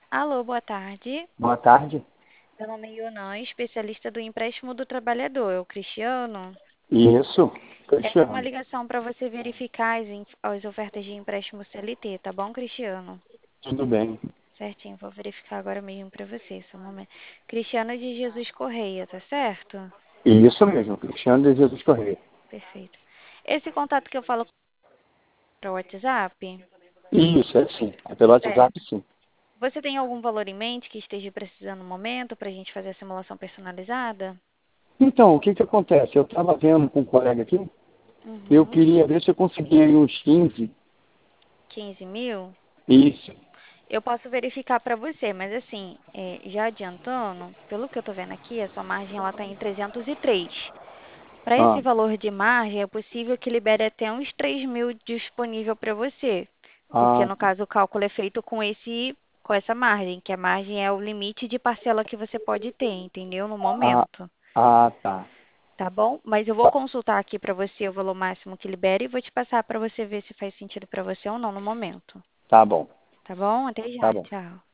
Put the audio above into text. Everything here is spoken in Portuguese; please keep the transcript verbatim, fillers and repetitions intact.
Alô, boa tarde. Boa tarde. Meu nome é Yonan, especialista do empréstimo do trabalhador. É o Cristiano. Isso, Essa é uma Cristiano. ligação para você verificar as, in- as ofertas de empréstimo C L T, tá bom, Cristiano? Tudo bem. Certinho, vou verificar agora mesmo para você, só um momento. Cristiano de Jesus Correia, tá certo? Isso mesmo, Cristiano de Jesus Correia. Perfeito. Esse contato que eu falo para o WhatsApp, Isso, é sim. É pelo certo. WhatsApp, sim. Você tem algum valor em mente que esteja precisando no momento para a gente fazer a simulação personalizada? Então, o que que acontece? Eu estava vendo com um colega aqui, eu Uhum. queria ver se eu conseguia aí uns quinze. quinze mil? Isso. Eu posso verificar para você, mas assim, é, já adiantando, pelo que eu estou vendo aqui, a sua margem ela está em trezentos e três. Para esse Ah, valor de margem, é possível que libere até uns três mil disponível para você, porque ah, no caso o cálculo é feito com esse, com essa margem, que a margem é o limite de parcela que você pode ter, entendeu? No ah, momento, ah, tá. tá bom? Mas eu vou Tá, consultar aqui para você o valor máximo que libere e vou te passar para você ver se faz sentido para você ou não no momento, tá bom, tá bom? Até tá já, bom. tchau.